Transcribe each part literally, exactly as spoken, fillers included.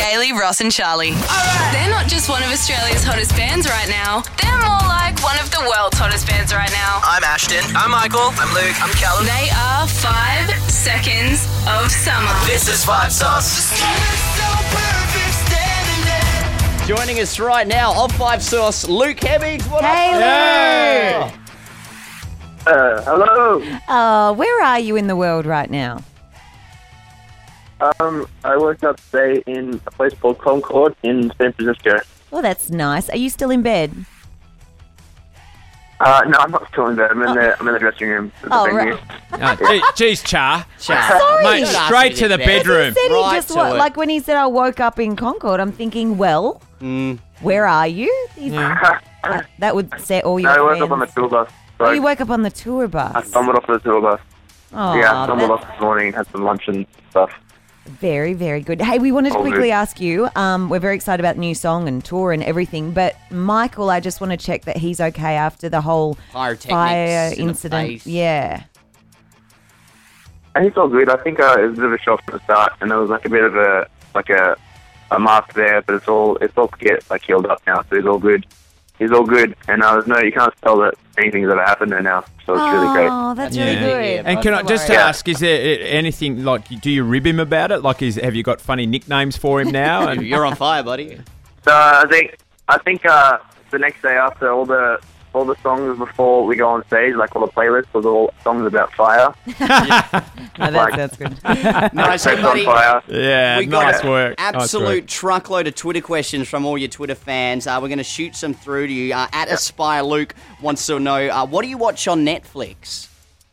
Bailey, Ross and Charlie. All right. They're not just one of Australia's hottest bands right now. They're more like one of the world's hottest bands right now. I'm Ashton. I'm Michael. I'm Luke. I'm Callum. They are Five Seconds of Summer. This is Five Sauce. Joining us right now of Five Sauce, Luke Hemmings. What Hey, up? Luke. Uh, hello. Oh, where are you in the world right now? Um, I woke up today in a place called Concord in San Francisco. Oh, that's nice. Are you still in bed? Uh, no, I'm not still in bed. I'm in, the, I'm in the dressing room. Of the Oh, venue. right. Oh, gee, geez, Char. Char. Sorry. Mate, Don't ask straight me to the bed. bedroom. He said Right he just to wa- it. like when he said I woke up in Concord, I'm thinking, well, Mm. where are you? He's- uh, that would set all No, your I woke friends. up on the tour bus. So Oh, you woke up on the tour I bus. stumbled off the tour bus. Oh, yeah, I stumbled that's off this morning and had some lunch and stuff. very, very good. Hey, we wanted to All quickly good. ask you, um, we're very excited about the new song and tour and everything, but Michael, I just want to check that he's okay after the whole Pyrotechnics fire in the incident. face. Yeah. And he's all good. I think uh, it was a bit of a shock from the start, and there was like a bit of a like a a mark there, but it's all it's all get like healed up now, so he's all good. He's all good, and uh, there's no you can't tell that anything's ever happened there now, so it's really great. Oh, that's Yeah. really good. Yeah, And can I just Yeah. ask, is there uh, anything, like, do you rib him about it? Like, is have you got funny nicknames for him now? And You're on fire, buddy. So uh, I think I think uh, the next day after all the all the songs before we go on stage, like all the playlists, was all songs about fire. No, that's, that's good. Nice, Sex hey, on buddy. fire. yeah, We got nice an work. Nice absolute work. truckload of Twitter questions from all your Twitter fans. Uh, we're going to shoot some through to you. Uh, at Aspire Luke wants to know, uh, what do you watch on Netflix?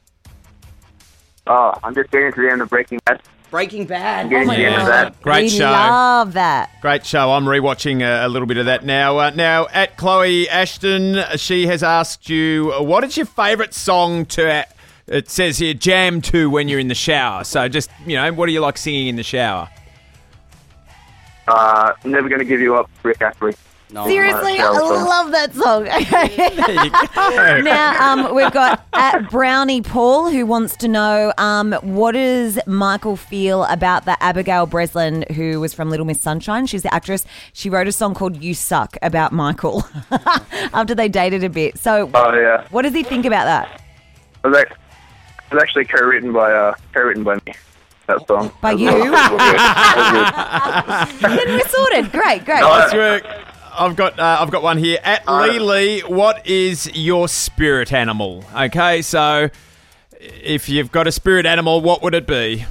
Oh, I'm just getting to the end of Breaking Bad. Breaking Bad. I'm getting Oh to the end of that. Great we show. love that. Great show. I'm rewatching a, a little bit of that now. Uh, now, at Chloe Ashton, she has asked you, what is your favourite song to, it says here, jam to when you're in the shower? So just, you know, what do you like singing in the shower? Uh, Never Gonna Give You Up, Rick Astley. No. Seriously, Oh, I my God. love that song. There you go. Now, um, we've got at Brownie Paul who wants to know, um, what does Michael feel about the Abigail Breslin, who was from Little Miss Sunshine? She's the actress. She wrote a song called "You Suck" about Michael after they dated a bit. So, Oh yeah, what does he think about that? it was, like, it was actually co-written by uh, co-written by me. That song. By That was- you? that was good. Then we're sorted. Great, great. No, Nice work. I've got uh, I've got one here. At Uh, Lee Lee, what is your spirit animal? Okay, so if you've got a spirit animal, what would it be?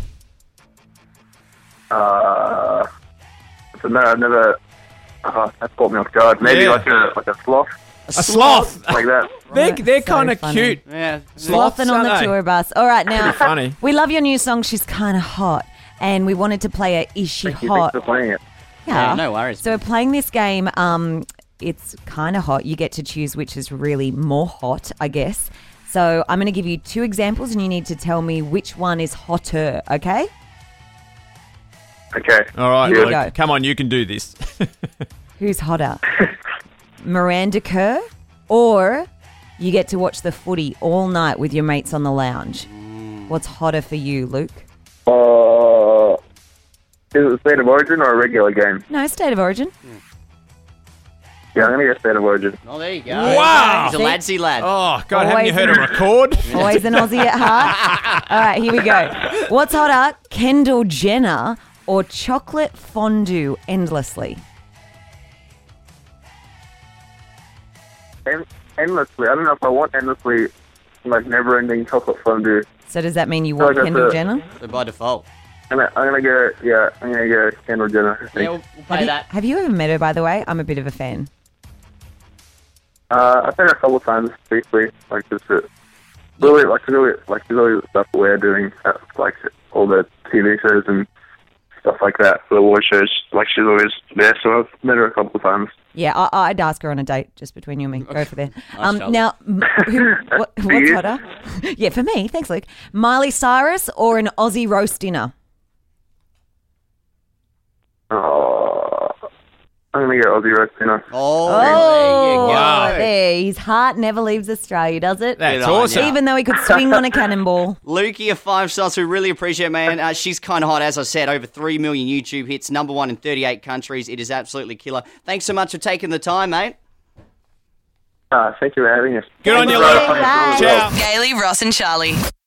Uh, so no, I've never. Oh, that caught me off guard. Maybe Yeah. like a like a sloth, A sloth. like that. They're they're So kind of funny. cute. Yeah. Slothing on the aren't they? tour bus. All right, now, Funny. we love your new song, She's Kind of Hot, and we wanted to play a Is She Thank you, Hot? thanks for playing it. Yeah, no worries. So we're playing this game. Um, it's kind of hot. You get to choose which is really more hot, I guess. So I'm going to give you two examples, and you need to tell me which one is hotter. Okay? Okay. All right, Here we Luke, go. come on, you can do this. Who's hotter? Miranda Kerr, or you get to watch the footy all night with your mates on the lounge. What's hotter for you, Luke? Uh, is it a state of origin or a regular game? No, State of Origin. Yeah, I'm gonna go state of origin. Oh, there you go. Wow. He's a ladsy lad. Oh God, haven't you Always heard a an- record? Always an Aussie at heart. All right, here we go. What's hotter, Kendall Jenner or chocolate fondue endlessly? En- endlessly. I don't know if I want endlessly, like never-ending chocolate fondue. So does that mean you feel want like that's Kendall a- Jenner? So by default. I'm gonna, I'm gonna go. Yeah, I'm gonna go Kendall Jenner. I Yeah, think. we'll, we'll Have play you, that. have you ever met her, by the way? I'm a bit of a fan. Uh, I've been her a couple of times briefly, like just uh, really, like really, like really the stuff we're doing, uh, like all the T V shows and stuff like that, the award shows. Like she's always there, so I've met her a couple of times. Yeah, I, I'd ask her on a date just between you and me. Go for there. Um, Charlie. now, m- who, what, For what's you? hotter? Yeah, for me. Thanks, Luke. Miley Cyrus or an Aussie roast dinner? Oh, I'm I'm going to go Aussie road spinner. Oh, Oh, there you go. there. His heart never leaves Australia, does it? That's Good on awesome. ya. Even though he could swing on a cannonball. Lukey, a five stars. We really appreciate it, man. Uh, she's kind of hot, as I said. Over three million YouTube hits, number one in thirty-eight countries. It is absolutely killer. Thanks so much for taking the time, mate. Uh, thank you for having us. Good on you, Bye. Luke. Bye. Ciao. Gailey, Ross and Charlie.